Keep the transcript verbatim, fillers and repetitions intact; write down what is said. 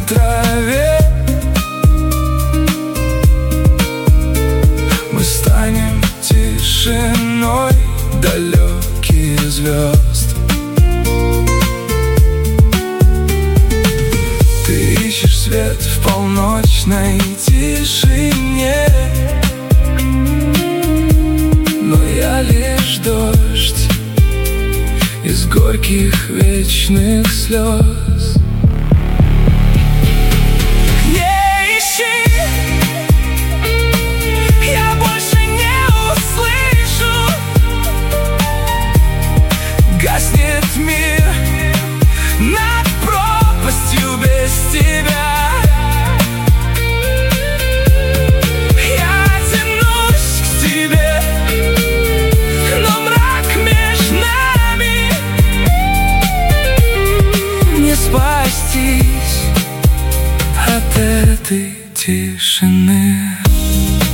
траве. Мы станем тишиной далеких звезд. Ты ищешь свет в полночной тишине, но я лишь дождь из горьких вечных слез. Не ищи, я больше не услышу. Гаснет мир над пропастью без тебя. Спастись от этой тишины.